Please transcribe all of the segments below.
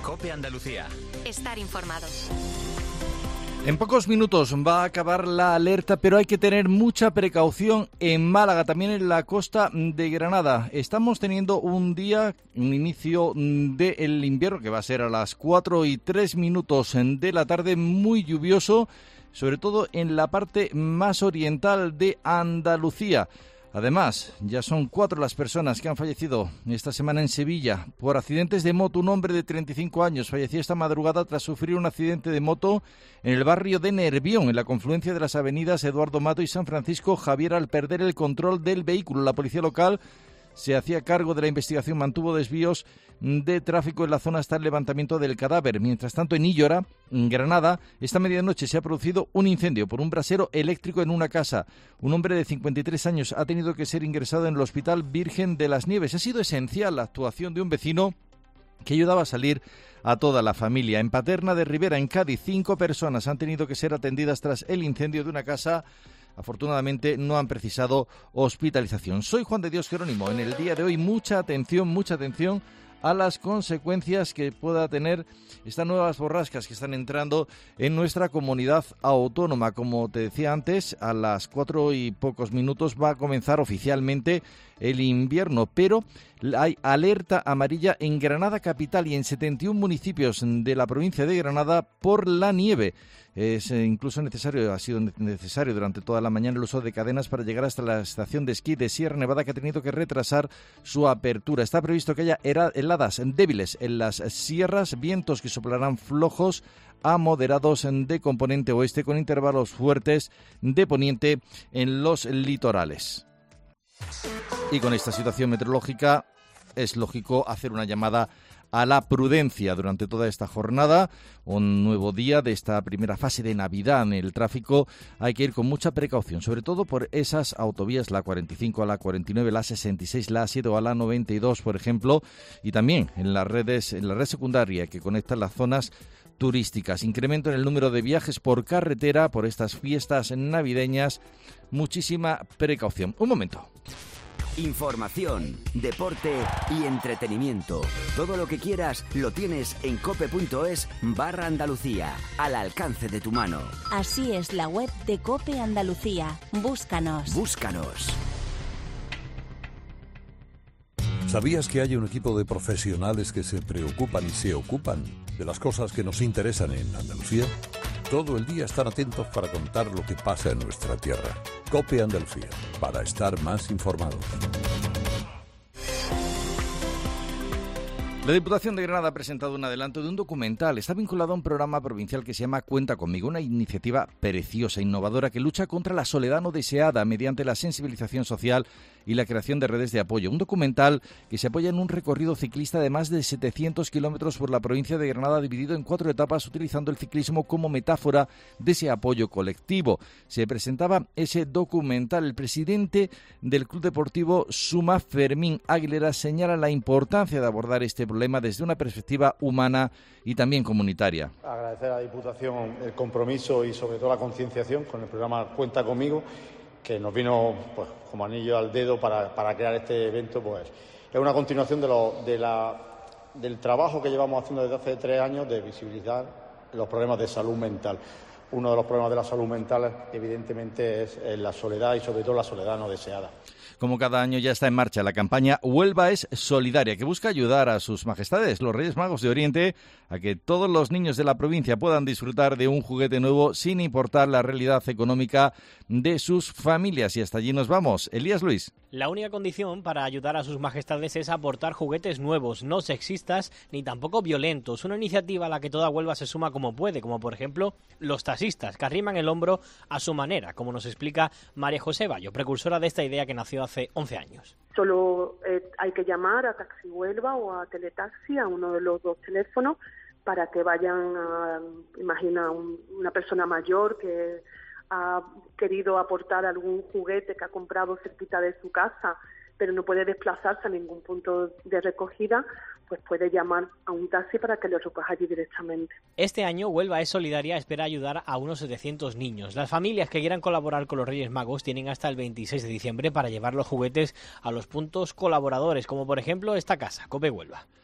COPE Andalucía. Estar informado. En pocos minutos va a acabar la alerta, pero hay que tener mucha precaución en Málaga, también en la costa de Granada. Estamos teniendo un inicio del invierno que va a ser a las 4:03 de la tarde, muy lluvioso, sobre todo en la parte más oriental de Andalucía. Además, ya son 4 las personas que han fallecido esta semana en Sevilla por accidentes de moto. Un hombre de 35 años falleció esta madrugada tras sufrir un accidente de moto en el barrio de Nervión, en la confluencia de las avenidas Eduardo Mato y San Francisco Javier, al perder el control del vehículo. La policía local se hacía cargo de la investigación, mantuvo desvíos de tráfico en la zona hasta el levantamiento del cadáver. Mientras tanto, en Illora, en Granada, esta medianoche se ha producido un incendio por un brasero eléctrico en una casa. Un hombre de 53 años ha tenido que ser ingresado en el Hospital Virgen de las Nieves. Ha sido esencial la actuación de un vecino que ayudaba a salir a toda la familia. En Paterna de Ribera, en Cádiz, 5 personas han tenido que ser atendidas tras el incendio de una casa. Afortunadamente no han precisado hospitalización. Soy Juan de Dios Jerónimo. En el día de hoy mucha atención a las consecuencias que pueda tener estas nuevas borrascas que están entrando en nuestra comunidad autónoma. Como te decía antes, a las 4 y pocos minutos va a comenzar oficialmente el invierno, pero hay alerta amarilla en Granada capital y en 71 municipios de la provincia de Granada por la nieve. Es incluso ha sido necesario durante toda la mañana el uso de cadenas para llegar hasta la estación de esquí de Sierra Nevada, que ha tenido que retrasar su apertura. Está previsto que haya heladas débiles en las sierras, vientos que soplarán flojos a moderados de componente oeste, con intervalos fuertes de poniente en los litorales. Y con esta situación meteorológica es lógico hacer una llamada a la prudencia durante toda esta jornada. Un nuevo día de esta primera fase de Navidad en el tráfico. Hay que ir con mucha precaución, sobre todo por esas autovías, la 45, la 49, la 66, la 7 o la 92, por ejemplo, y también en la red secundaria que conecta las zonas turísticas. Incremento en el número de viajes por carretera por estas fiestas navideñas. Muchísima precaución. Un momento. Información, deporte y entretenimiento. Todo lo que quieras lo tienes en cope.es/Andalucía, al alcance de tu mano. Así es la web de COPE Andalucía. Búscanos. ¿Sabías que hay un equipo de profesionales que se preocupan y se ocupan de las cosas que nos interesan en Andalucía? Todo el día están atentos para contar lo que pasa en nuestra tierra. COPE Andalucía, para estar más informados. La Diputación de Granada ha presentado un adelanto de un documental. Está vinculado a un programa provincial que se llama Cuenta Conmigo, una iniciativa preciosa, innovadora, que lucha contra la soledad no deseada mediante la sensibilización social y la creación de redes de apoyo. Un documental que se apoya en un recorrido ciclista de más de 700 kilómetros por la provincia de Granada, dividido en 4 etapas, utilizando el ciclismo como metáfora de ese apoyo colectivo. Se presentaba ese documental. El presidente del Club Deportivo Suma, Fermín Aguilera, señala la importancia de abordar este problema desde una perspectiva humana y también comunitaria. Agradecer a la Diputación el compromiso y sobre todo la concienciación con el programa Cuenta Conmigo, que nos vino pues como anillo al dedo para crear este evento. Pues es una continuación del trabajo que llevamos haciendo desde hace 3 años de visibilizar los problemas de salud mental. Uno de los problemas de la salud mental, evidentemente, es la soledad y sobre todo la soledad no deseada. Como cada año, ya está en marcha la campaña Huelva es Solidaria, que busca ayudar a sus majestades, los Reyes Magos de Oriente, a que todos los niños de la provincia puedan disfrutar de un juguete nuevo sin importar la realidad económica de sus familias. Y hasta allí nos vamos. Elías Luis. La única condición para ayudar a sus majestades es aportar juguetes nuevos, no sexistas ni tampoco violentos. Una iniciativa a la que toda Huelva se suma como puede, como por ejemplo los taxistas, que arriman el hombro a su manera, como nos explica María José Bayo, precursora de esta idea que nació hace 11 años. Solo hay que llamar a Taxi Huelva o a Teletaxi, a uno de los 2 teléfonos, para que vayan a, imagina, una persona mayor que ha querido aportar algún juguete que ha comprado cerquita de su casa, pero no puede desplazarse a ningún punto de recogida, pues puede llamar a un taxi para que lo recoja allí directamente. Este año Huelva es Solidaria espera ayudar a unos 700 niños. Las familias que quieran colaborar con los Reyes Magos tienen hasta el 26 de diciembre para llevar los juguetes a los puntos colaboradores, como por ejemplo esta casa, COPE Huelva.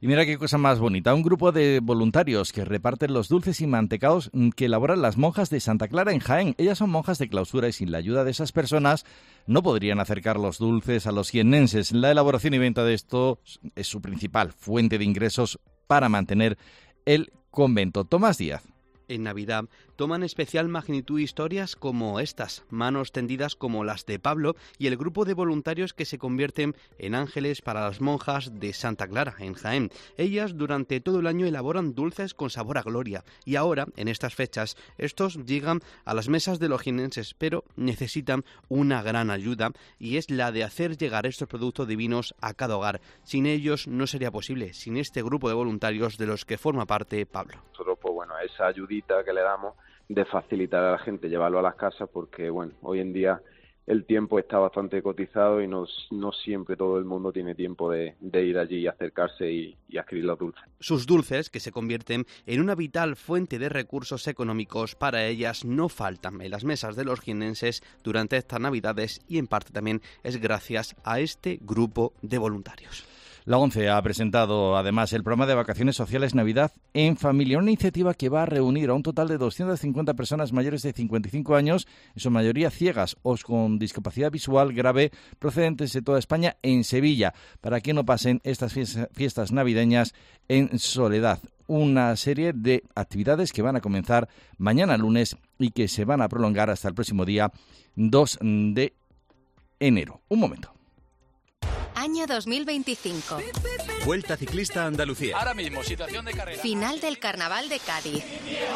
Y mira qué cosa más bonita, un grupo de voluntarios que reparten los dulces y mantecaos que elaboran las monjas de Santa Clara en Jaén. Ellas son monjas de clausura y sin la ayuda de esas personas no podrían acercar los dulces a los jiennenses. La elaboración y venta de esto es su principal fuente de ingresos para mantener el convento. Tomás Díaz. En Navidad toman especial magnitud historias como estas, manos tendidas como las de Pablo y el grupo de voluntarios que se convierten en ángeles para las monjas de Santa Clara, en Jaén. Ellas durante todo el año elaboran dulces con sabor a gloria y ahora, en estas fechas, estos llegan a las mesas de los jiennenses, pero necesitan una gran ayuda y es la de hacer llegar estos productos divinos a cada hogar. Sin ellos no sería posible, sin este grupo de voluntarios de los que forma parte Pablo. Nosotros, pues bueno, esa ayudita que le damos de facilitar a la gente llevarlo a las casas, porque bueno, hoy en día el tiempo está bastante cotizado y no siempre todo el mundo tiene tiempo de ir allí y acercarse y adquirir los dulces. Sus dulces, que se convierten en una vital fuente de recursos económicos para ellas, no faltan en las mesas de los jiennenses durante estas Navidades y en parte también es gracias a este grupo de voluntarios. La ONCE ha presentado además el programa de vacaciones sociales Navidad en Familia, una iniciativa que va a reunir a un total de 250 personas mayores de 55 años, en su mayoría ciegas o con discapacidad visual grave, procedentes de toda España, en Sevilla, para que no pasen estas fiestas navideñas en soledad. Una serie de actividades que van a comenzar mañana lunes y que se van a prolongar hasta el próximo día 2 de enero. Un momento. Año 2025. Vuelta Ciclista a Andalucía. Ahora mismo, situación de carrera. Final del Carnaval de Cádiz.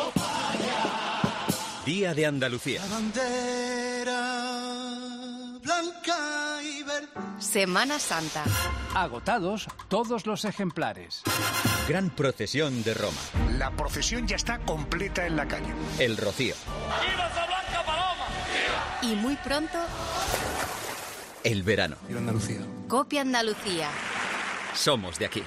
Día de Andalucía. La bandera blanca y verde. Semana Santa. Agotados todos los ejemplares. Gran procesión de Roma. La procesión ya está completa en la calle. El Rocío. ¡Viva esa blanca paloma! Y muy pronto... El verano. Viva Andalucía. Copia Andalucía. Somos de aquí.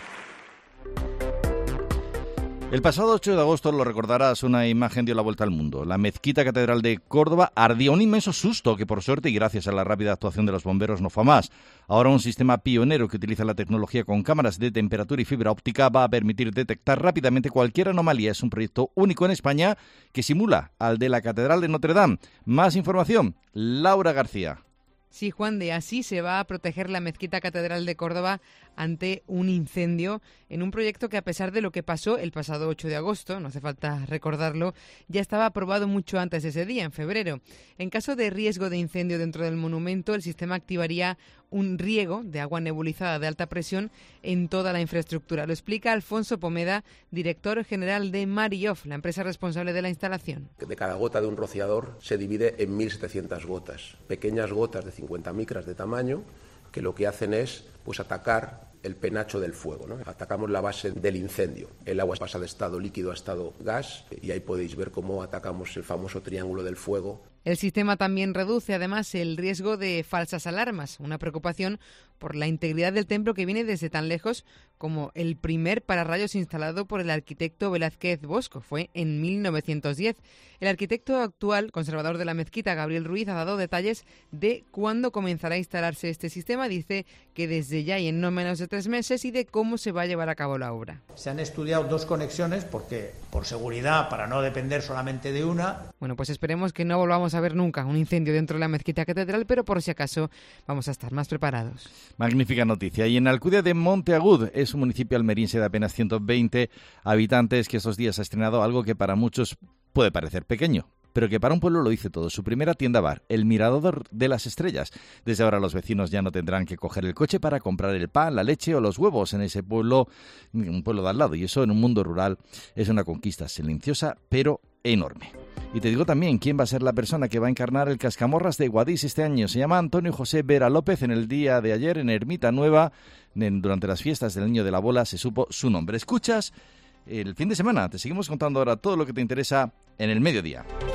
El pasado 8 de agosto, lo recordarás, una imagen dio la vuelta al mundo. La mezquita catedral de Córdoba ardía, un inmenso susto que por suerte y gracias a la rápida actuación de los bomberos no fue a más. Ahora un sistema pionero que utiliza la tecnología con cámaras de temperatura y fibra óptica va a permitir detectar rápidamente cualquier anomalía. Es un proyecto único en España que simula al de la Catedral de Notre Dame. Más información, Laura García. Sí, Juan, de así se va a proteger la Mezquita Catedral de Córdoba ante un incendio en un proyecto que, a pesar de lo que pasó el pasado 8 de agosto, no hace falta recordarlo, ya estaba aprobado mucho antes de ese día, en febrero. En caso de riesgo de incendio dentro del monumento, el sistema activaría un riego de agua nebulizada de alta presión en toda la infraestructura. Lo explica Alfonso Pomeda, director general de Marioff, la empresa responsable de la instalación. De cada gota de un rociador se divide en 1.700 gotas, pequeñas gotas de 50 micras de tamaño, que lo que hacen es atacar el penacho del fuego, ¿no? Atacamos la base del incendio. El agua pasa de estado líquido a estado gas y ahí podéis ver cómo atacamos el famoso triángulo del fuego. El sistema también reduce además el riesgo de falsas alarmas, una preocupación por la integridad del templo que viene desde tan lejos como el primer pararrayos instalado por el arquitecto Velázquez Bosco. Fue en 1910. El arquitecto actual, conservador de la mezquita, Gabriel Ruiz, ha dado detalles de cuándo comenzará a instalarse este sistema. Dice que desde ya y en no menos de 3 meses, y de cómo se va a llevar a cabo la obra. Se han estudiado 2 conexiones porque, por seguridad, para no depender solamente de una. Bueno, pues esperemos que no volvamos a ver nunca un incendio dentro de la mezquita catedral, pero por si acaso vamos a estar más preparados. Magnífica noticia. Y en Alcudia de Monteagud, es un municipio almeriense de apenas 120 habitantes que estos días ha estrenado algo que para muchos puede parecer pequeño, pero que para un pueblo lo dice todo. Su primera tienda bar, el Mirador de las Estrellas. Desde ahora los vecinos ya no tendrán que coger el coche para comprar el pan, la leche o los huevos en ese pueblo, un pueblo de al lado. Y eso en un mundo rural es una conquista silenciosa, pero enorme. Y te digo también quién va a ser la persona que va a encarnar el Cascamorras de Guadix este año. Se llama Antonio José Vera López. En el día de ayer, en Ermita Nueva, durante las fiestas del Niño de la Bola, se supo su nombre. Escuchas el fin de semana. Te seguimos contando ahora todo lo que te interesa en el mediodía.